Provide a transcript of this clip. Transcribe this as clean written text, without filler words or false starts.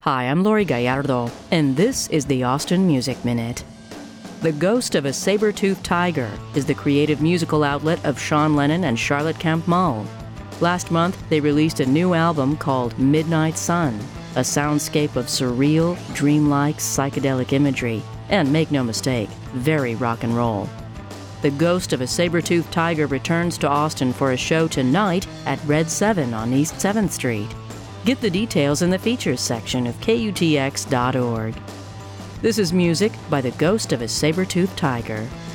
Hi, I'm Lori Gallardo, and this is the Austin Music Minute. The Ghost of a Saber-Toothed Tiger is the creative musical outlet of Sean Lennon and Charlotte Camp-Mull. Last month, they released a new album called Midnight Sun, a soundscape of surreal, dreamlike, psychedelic imagery, and make no mistake, very rock and roll. The Ghost of a Saber-Toothed Tiger returns to Austin for a show tonight at Red 7 on East 7th Street. Get the details in the features section of KUTX.org. This is music by The Ghost of a Saber-Toothed Tiger.